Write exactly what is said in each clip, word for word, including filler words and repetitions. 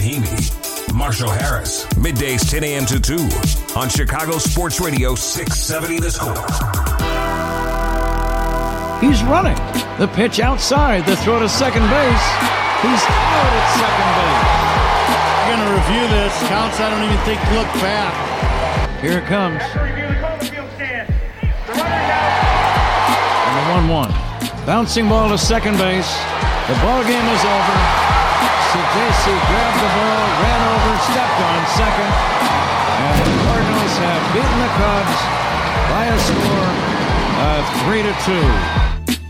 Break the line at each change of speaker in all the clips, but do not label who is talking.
Rahimi, Marshall Harris, middays ten a.m. to two on Chicago Sports Radio six seventy The Score.
He's running. The pitch outside. The throw to second base. He's out at second base.
We're going to review this. Counts, I don't even think look back.
Here it comes. And the one one. Bouncing ball to second base. The ball game is over. Sidesi grabbed the ball, ran over, stepped on second. And the Cardinals have beaten the Cubs by a score of three to two.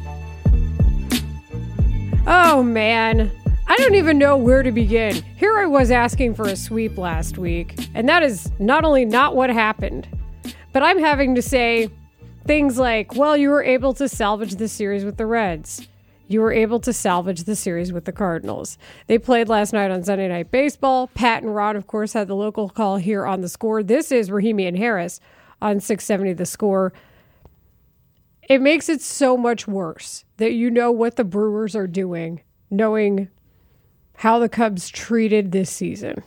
Oh, man. I don't even know where to begin. Here I was asking for a sweep last week, and that is not only not what happened, but I'm having to say things like, well, you were able to salvage the series with the Reds. You were able to salvage the series with the Cardinals. They played last night on Sunday Night Baseball. Pat and Rod, of course, had the local call here on The Score. This is Rahimi and Harris on six seventy The Score. It makes it so much worse that you know what the Brewers are doing, knowing how the Cubs treated this season.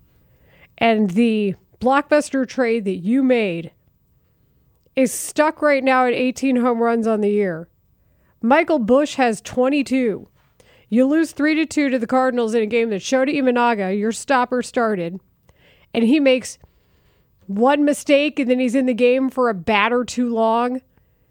And the blockbuster trade that you made is stuck right now at eighteen home runs on the year. Michael Busch has twenty-two. You lose three to two to the Cardinals in a game that Shota Imanaga, your stopper, started. And he makes one mistake and then he's in the game for a batter too long.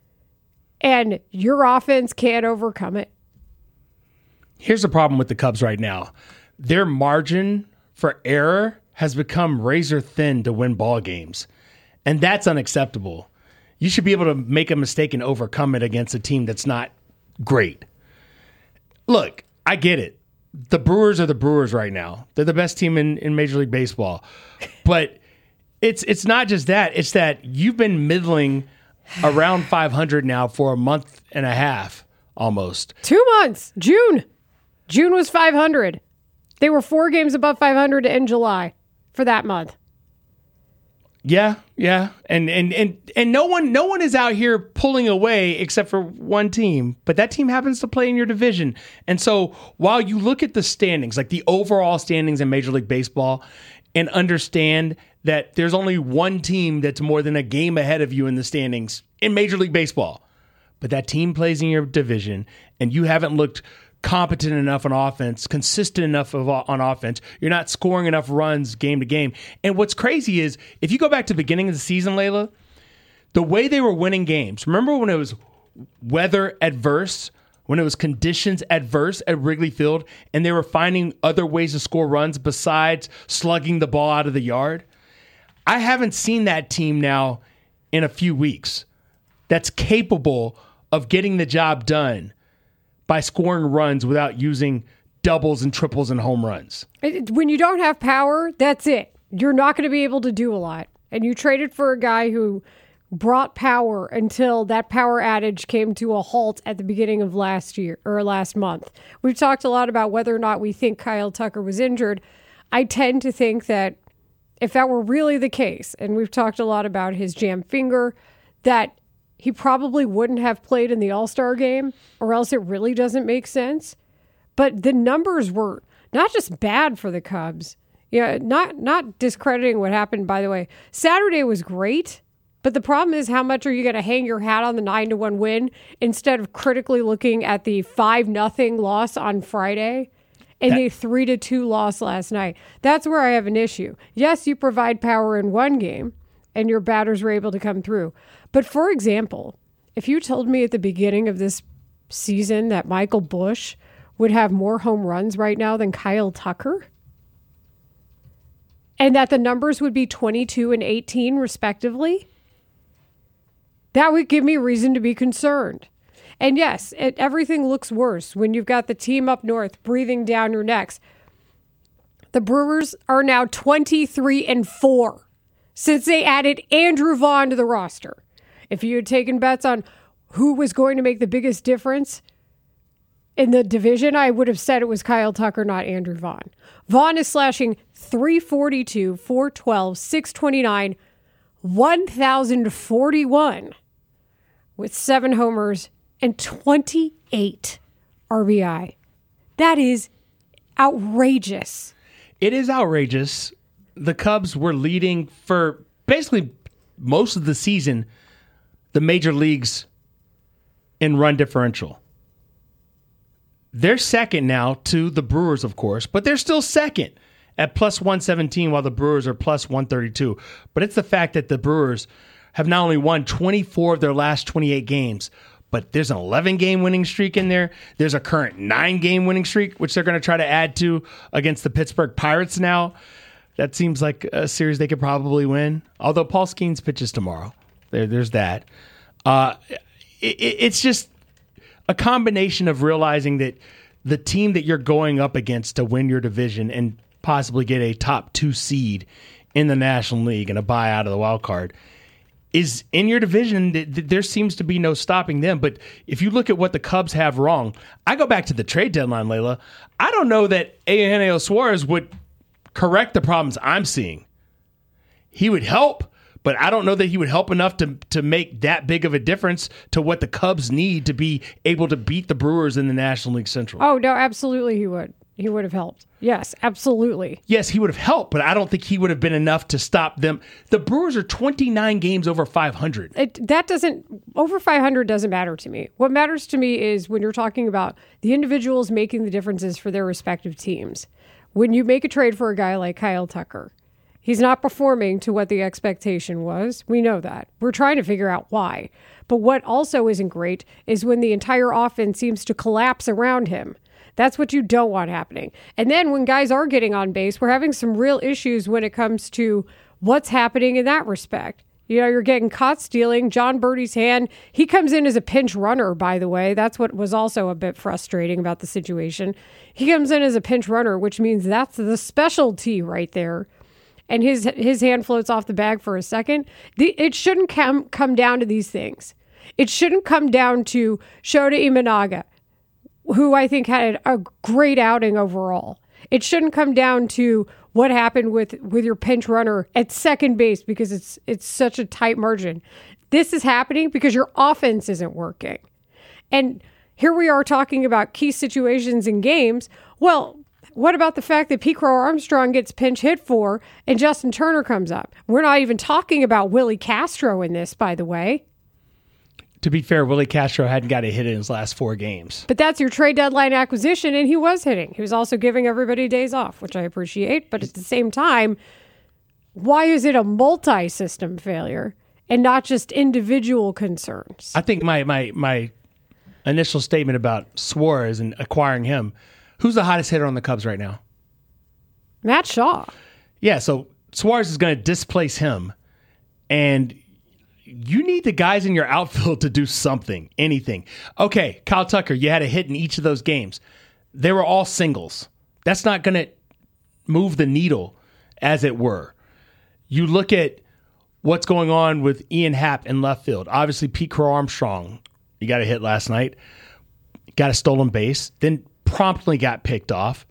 And your offense can't overcome it.
Here's the problem with the Cubs right now. Their margin for error has become razor thin to win ball games. And that's unacceptable. You should be able to make a mistake and overcome it against a team that's not great. Look, I get it. The Brewers are the Brewers right now. They're the best team in, in Major League Baseball. But it's it's not just that. It's that you've been middling around five hundred now for a month and a half almost.
Two months. June. June was five hundred. They were four games above five hundred in July for that month.
Yeah, yeah. And and and and no one no one is out here pulling away except for one team, but that team happens to play in your division. And so while you look at the standings, like the overall standings in Major League Baseball, and understand that there's only one team that's more than a game ahead of you in the standings in Major League Baseball, but that team plays in your division and you haven't looked competent enough on offense, consistent enough of, on offense. You're not scoring enough runs game to game. And what's crazy is if you go back to the beginning of the season, Layla, the way they were winning games, remember when it was weather adverse, when it was conditions adverse at Wrigley Field, and they were finding other ways to score runs besides slugging the ball out of the yard? I haven't seen that team now in a few weeks that's capable of getting the job done by scoring runs without using doubles and triples and home runs.
When you don't have power, that's it. You're not going to be able to do a lot. And you traded for a guy who brought power until that power adage came to a halt at the beginning of last year or last month. We've talked a lot about whether or not we think Kyle Tucker was injured. I tend to think that if that were really the case, and we've talked a lot about his jam finger, that he probably wouldn't have played in the All-Star game, or else it really doesn't make sense. But the numbers were not just bad for the Cubs. Yeah, not not discrediting what happened, by the way. Saturday was great, but the problem is how much are you going to hang your hat on the nine to one win instead of critically looking at the five nothing loss on Friday and that- the three to two loss last night? That's where I have an issue. Yes, you provide power in one game, and your batters were able to come through. But for example, if you told me at the beginning of this season that Michael Busch would have more home runs right now than Kyle Tucker, and that the numbers would be twenty-two and eighteen respectively, that would give me reason to be concerned. And yes, it, everything looks worse when you've got the team up north breathing down your necks. The Brewers are now twenty-three and four since they added Andrew Vaughn to the roster. If you had taken bets on who was going to make the biggest difference in the division, I would have said it was Kyle Tucker, not Andrew Vaughn. Vaughn is slashing three forty-two, four twelve, six twenty-nine, one thousand forty-one with seven homers and twenty-eight R B I. That is outrageous.
It is outrageous. The Cubs were leading for basically most of the season, the major leagues in run differential. They're second now to the Brewers, of course, but they're still second at plus one seventeen while the Brewers are plus one thirty-two. But it's the fact that the Brewers have not only won twenty-four of their last twenty-eight games, but there's an eleven-game winning streak in there. There's a current nine-game winning streak, which they're going to try to add to against the Pittsburgh Pirates now. That seems like a series they could probably win, although Paul Skeens pitches tomorrow. There, there's that. Uh, it, it's just a combination of realizing that the team that you're going up against to win your division and possibly get a top two seed in the National League and a bye out of the wild card is in your division. There seems to be no stopping them. But if you look at what the Cubs have wrong, I go back to the trade deadline, Layla. I don't know that Eugenio Suarez would correct the problems I'm seeing. He would help, but I don't know that he would help enough to to make that big of a difference to what the Cubs need to be able to beat the Brewers in the National League Central.
Oh, no, absolutely he would. He would have helped. Yes, absolutely.
Yes, he would have helped, but I don't think he would have been enough to stop them. The Brewers are twenty-nine games over five hundred.
It, that doesn't, over five hundred doesn't matter to me. What matters to me is when you're talking about the individuals making the differences for their respective teams. When you make a trade for a guy like Kyle Tucker, he's not performing to what the expectation was. We know that. We're trying to figure out why. But what also isn't great is when the entire offense seems to collapse around him. That's what you don't want happening. And then when guys are getting on base, we're having some real issues when it comes to what's happening in that respect. You know, you're getting caught stealing. John Birdie's hand. He comes in as a pinch runner, by the way. That's what was also a bit frustrating about the situation. He comes in as a pinch runner, which means that's the specialty right there. And his his hand floats off the bag for a second. The, it shouldn't come, come down to these things. It shouldn't come down to Shota Imanaga, who I think had a great outing overall. It shouldn't come down to what happened with, with your pinch runner at second base because it's it's such a tight margin. This is happening because your offense isn't working. And here we are talking about key situations in games. Well, what about the fact that Pete Crow Armstrong gets pinch hit for and Justin Turner comes up? We're not even talking about Willie Castro in this, by the way.
To be fair, Willie Castro hadn't got a hit in his last four games.
But that's your trade deadline acquisition, and he was hitting. He was also giving everybody days off, which I appreciate. But at the same time, why is it a multi-system failure and not just individual concerns?
I think my my my initial statement about Suarez and acquiring him, who's the hottest hitter on the Cubs right now?
Matt Shaw.
Yeah, so Suarez is going to displace him, and you need the guys in your outfield to do something, anything. Okay, Kyle Tucker, you had a hit in each of those games. They were all singles. That's not going to move the needle, as it were. You look at what's going on with Ian Happ in left field. Obviously, Pete Crow Armstrong, you got a hit last night, got a stolen base, then promptly got picked off.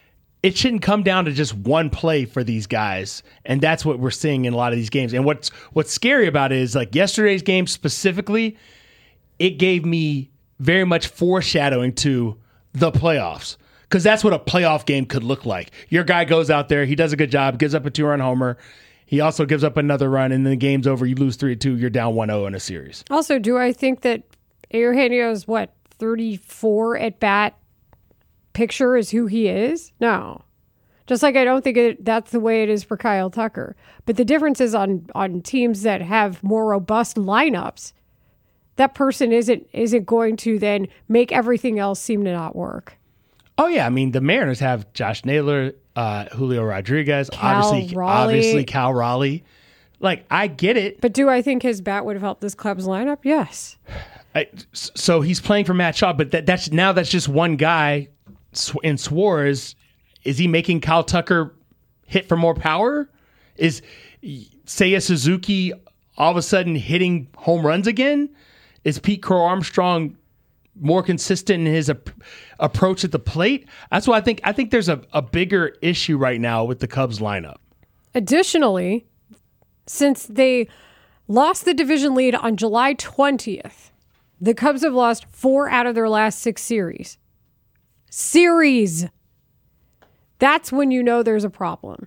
It shouldn't come down to just one play for these guys, and that's what we're seeing in a lot of these games. And what's what's scary about it is, like yesterday's game specifically, it gave me very much foreshadowing to the playoffs, because that's what a playoff game could look like. Your guy goes out there, he does a good job, gives up a two-run homer. He also gives up another run, and then the game's over. You lose three to two, you're down one oh in a series.
Also, do I think that Eugenio's, what, thirty-four at-bat picture is who he is? No. Just like I don't think it, that's the way it is for Kyle Tucker. But the difference is on, on teams that have more robust lineups, that person isn't isn't going to then make everything else seem to not work.
Oh, yeah. I mean, the Mariners have Josh Naylor, uh, Julio Rodriguez,
Cal
obviously,
Raleigh.
obviously Cal Raleigh. Like, I get it.
But do I think his bat would have helped this Cubs lineup? Yes.
I, so he's playing for Matt Shaw, but that, that's now that's just one guy. In Suarez, is he making Kyle Tucker hit for more power? Is Seiya Suzuki all of a sudden hitting home runs again? Is Pete Crow Armstrong more consistent in his ap- approach at the plate? That's why I think I think there's a, a bigger issue right now with the Cubs lineup.
Additionally, since they lost the division lead on July twentieth, the Cubs have lost four out of their last six series. Series. That's when you know there's a problem.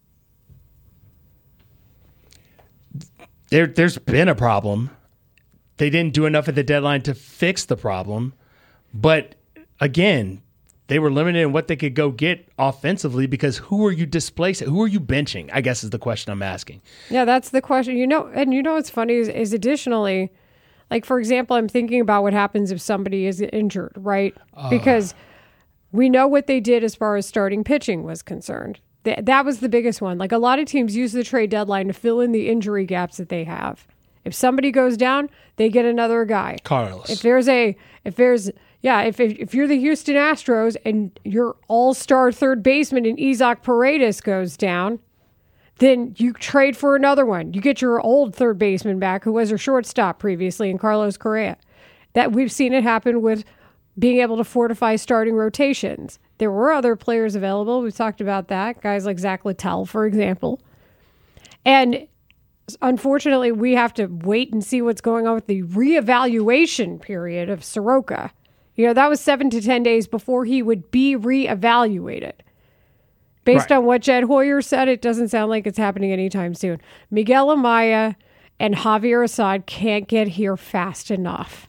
There, there's been a problem. They didn't do enough at the deadline to fix the problem. But again, they were limited in what they could go get offensively because who are you displacing? Who are you benching? I guess is the question I'm asking.
Yeah, that's the question. You know, and you know what's funny is, is additionally, like, for example, I'm thinking about what happens if somebody is injured, right? Uh. Because we know what they did as far as starting pitching was concerned. Th- that was the biggest one. Like, a lot of teams use the trade deadline to fill in the injury gaps that they have. If somebody goes down, they get another guy.
Carlos.
If there's a, if there's, yeah, if if, if you're the Houston Astros and your all-star third baseman in Isaac Paredes goes down, then you trade for another one. You get your old third baseman back who was your shortstop previously in Carlos Correa. That we've seen it happen with being able to fortify starting rotations. There were other players available. We've talked about that. Guys like Zach Littell, for example. And unfortunately, we have to wait and see what's going on with the reevaluation period of Soroka. You know, that was seven to ten days before he would be reevaluated. Based right. on what Jed Hoyer said, it doesn't sound like it's happening anytime soon. Miguel Amaya and Javier Assad can't get here fast enough.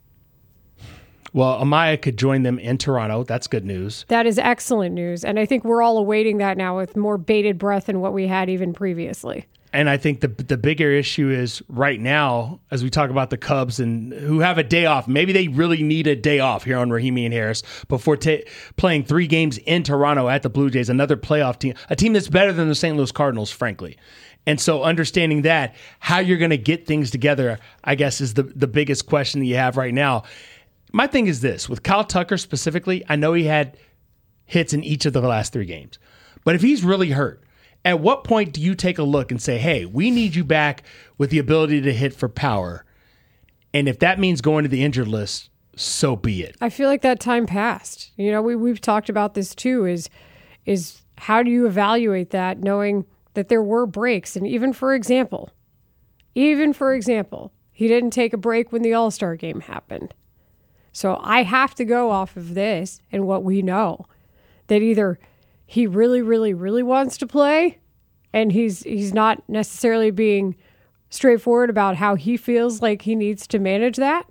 Well, Amaya could join them in Toronto. That's good news.
That is excellent news. And I think we're all awaiting that now with more bated breath than what we had even previously.
And I think the the bigger issue is right now, as we talk about the Cubs and who have a day off, maybe they really need a day off here on Rahimi and Harris before t- playing three games in Toronto at the Blue Jays, another playoff team, a team that's better than the Saint Louis Cardinals, frankly. And so understanding that, how you're going to get things together, I guess, is the, the biggest question that you have right now. My thing is this, with Kyle Tucker specifically, I know he had hits in each of the last three games. But if he's really hurt, at what point do you take a look and say, hey, we need you back with the ability to hit for power? And if that means going to the injured list, so be it.
I feel like that time passed. You know, we, we've talked about this too, is, is how do you evaluate that knowing that there were breaks? And even for example, even for example, he didn't take a break when the All-Star game happened. So I have to go off of this and what we know, that either he really, really, really wants to play and he's he's not necessarily being straightforward about how he feels like he needs to manage that.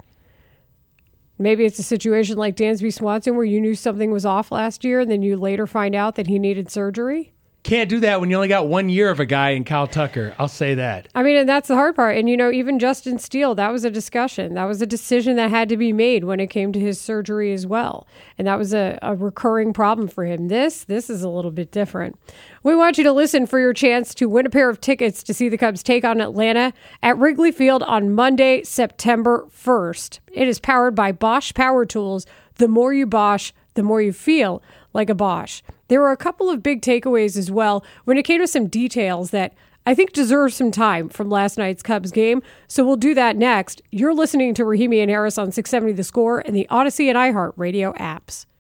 Maybe it's a situation like Dansby Swanson where you knew something was off last year and then you later find out that he needed surgery.
Can't do that when you only got one year of a guy in Kyle Tucker. I'll say that.
I mean, and that's the hard part. And, you know, even Justin Steele, that was a discussion. That was a decision that had to be made when it came to his surgery as well. And that was a, a recurring problem for him. This, this is a little bit different. We want you to listen for your chance to win a pair of tickets to see the Cubs take on Atlanta at Wrigley Field on Monday, September first. It is powered by Bosch Power Tools. The more you Bosch, the more you feel like a Bosch. There were a couple of big takeaways as well when it came to some details that I think deserve some time from last night's Cubs game. So we'll do that next. You're listening to Rahimi and Harris on six seventy The Score and the Odyssey and iHeartRadio apps.